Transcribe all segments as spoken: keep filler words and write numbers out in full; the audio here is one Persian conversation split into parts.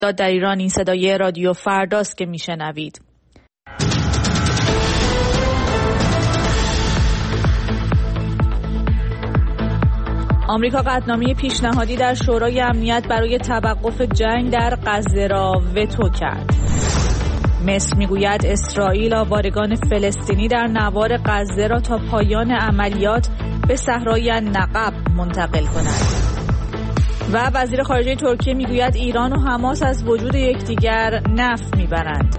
در ایران این صدای رادیو فرداست که میشنوید. آمریکا قطعنامه پیشنهادی در شورای امنیت برای توقف جنگ در غزه را وتو کرد. مصر میگوید اسرائیل آوارگان فلسطینی در نوار غزه را تا پایان عملیات به صحرای النقب منتقل کند. و وزیر خارجه ترکیه میگوید ایران و حماس از وجود یکدیگر نفع میبرند.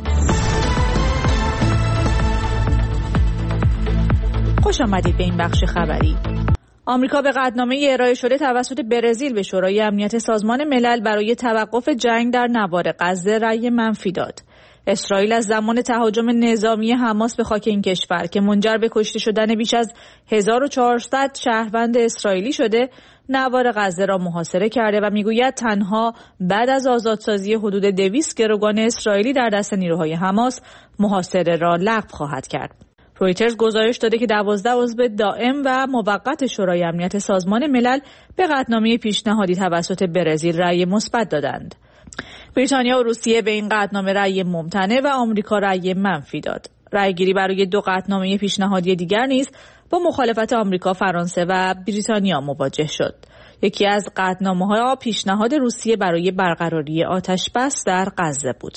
خوش آمدید به این بخش خبری. آمریکا به قطعنامه ارائه شده توسط برزیل به شورای امنیت سازمان ملل برای توقف جنگ در نوار غزه رأی منفی داد. اسرائیل از زمان تهاجم نظامی حماس به خاک این کشور که منجر به کشته شدن بیش از هزار و چهارصد شهروند اسرائیلی شده، نوار غزه را محاصره کرده و میگوید تنها بعد از آزادسازی حدود دویست گروگان اسرائیلی در دست نیروهای حماس محاصره را لغو خواهد کرد. رویترز گزارش داده که دوازده عضو دائم و موقت شورای امنیت سازمان ملل به قطعنامه پیشنهادی توسط برزیل رأی مثبت دادند. بریتانیا و روسیه به این قطعنامه رأی ممتنع و آمریکا رأی منفی داد. رأیگیری برای دو قطعنامه پیشنهادی دیگر نیز با مخالفت آمریکا، فرانسه و بریتانیا مواجه شد. یکی از قطعنامه‌ها پیشنهاد روسیه برای برقراری آتش بس در غزه بود.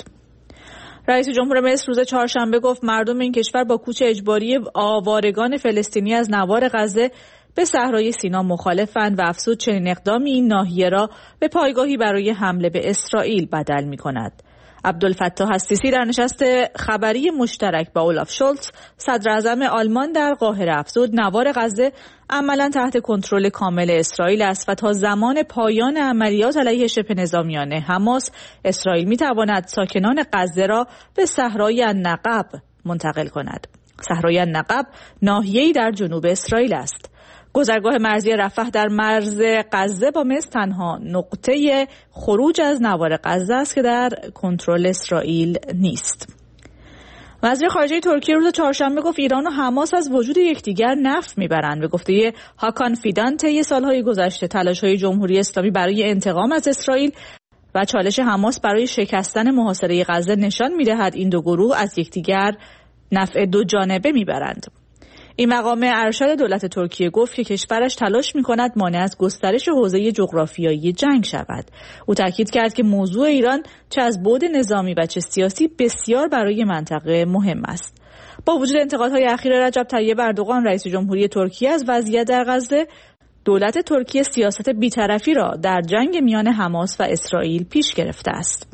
رئیس جمهور مصر روز چهارشنبه گفت مردم این کشور با کوچ اجباری آوارگان فلسطینی از نوار غزه به صحرای سینا مخالفند و افزود چنین اقدامی این ناحیه را به پایگاهی برای حمله به اسرائیل بدل می‌کند. عبدالفتاح السیسی در نشست خبری مشترک با اولاف شولتز صدر اعظم آلمان در قاهره افزود نوار غزه عملاً تحت کنترل کامل اسرائیل است و تا زمان پایان عملیات علیه شبه نظامیان حماس اسرائیل می‌تواند ساکنان غزه را به صحرای النقب منتقل کند. صحرای النقب ناحیه‌ای در جنوب اسرائیل است. گذرگاه مرزی رفح در مرز غزه با مصر تنها نقطه خروج از نوار غزه است که در کنترل اسرائیل نیست. وزیر خارجه ترکیه روز چهارشنبه گفت ایران و حماس از وجود یکدیگر نفع میبرند. به گفته هاکان فیدان طی سالهای گذشته تلاش‌های جمهوری اسلامی برای انتقام از اسرائیل و چالش حماس برای شکستن محاصره غزه نشان میدهد این دو گروه از یکدیگر نفع دو جانبه میبرند. این مقام ارشد دولت ترکیه گفت که کشورش تلاش می‌کند مانع از گسترش حوزه جغرافیایی جنگ شود. او تاکید کرد که موضوع ایران چه از بعد نظامی و چه سیاسی بسیار برای منطقه مهم است. با وجود انتقادهای اخیر رجب طیب اردوغان رئیس جمهوری ترکیه از وضعیت در غزه، دولت ترکیه سیاست بی‌طرفی را در جنگ میان حماس و اسرائیل پیش گرفته است.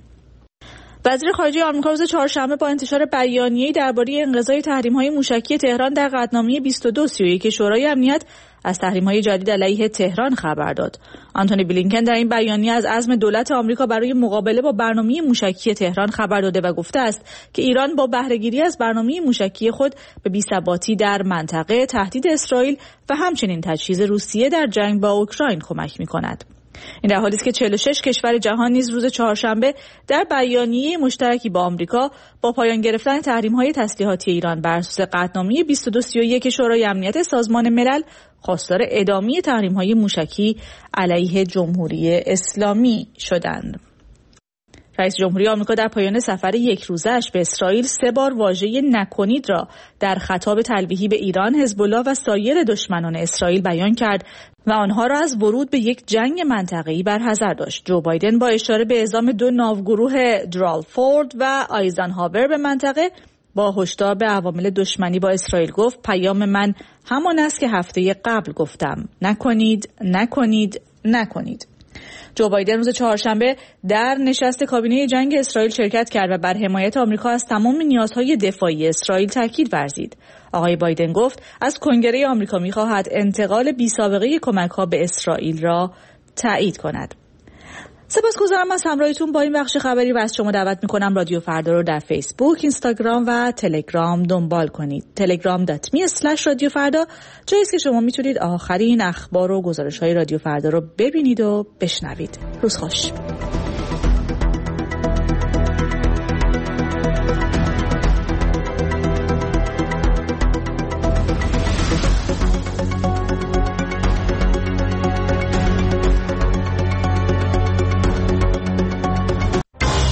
وزیر خارجه آمریکا روز چهارشنبه با انتشار بیانیه‌ای درباره انقضای تحریم‌های موشکی تهران در قطعنامه بیست و دو سی و یک شورای امنیت از تحریم‌های جدید علیه تهران خبر داد. آنتونی بلینکن در این بیانیه از عزم دولت آمریکا برای مقابله با برنامه موشکی تهران خبر داده و گفته است که ایران با بهره‌گیری از برنامه موشکی خود به بی‌ثباتی در منطقه، تهدید اسرائیل و همچنین تجهیز روسیه در جنگ با اوکراین کمک می‌کند. این در حالی است که چهل و شش کشور جهان نیز روز چهارشنبه در بیانیه مشترکی با آمریکا با پایان گرفتن تحریم‌های تسلیحاتی ایران بر اساس قطعنامه بیست و دو سی و یک شورای امنیت سازمان ملل خواستار ادامه تحریم‌های موشکی علیه جمهوری اسلامی شدند. رئیس جمهوری آمریکا در پایان سفر یک روزه‌اش به اسرائیل سه بار واژه نکنید را در خطاب تلویحی به ایران، حزب‌الله و سایر دشمنان اسرائیل بیان کرد و آنها را از ورود به یک جنگ منطقه‌ای برحذر داشت. جو بایدن با اشاره به اعزام دو ناوگروه درالفورد و آیزنهاور به منطقه با هشدار به عوامل دشمنی با اسرائیل گفت پیام من همان است که هفته قبل گفتم، نکنید، نکنید، نکنید. جو بایدن روز چهارشنبه در نشست کابینه جنگ اسرائیل شرکت کرد و بر حمایت آمریکا از تمام نیازهای دفاعی اسرائیل تاکید ورزید. آقای بایدن گفت از کنگره آمریکا می‌خواهد انتقال بی‌سابقه کمک‌ها به اسرائیل را تایید کند. سپاسگزارم از همراهیتون با این بخش خبری و از شما دعوت می‌کنم رادیو فردا رو در فیسبوک، اینستاگرام و تلگرام دنبال کنید. تلگرام دات می اسلش رادیو فردا جایی است که شما میتونید آخرین اخبار و گزارش‌های رادیو فردا رو ببینید و بشنوید. روز خوش.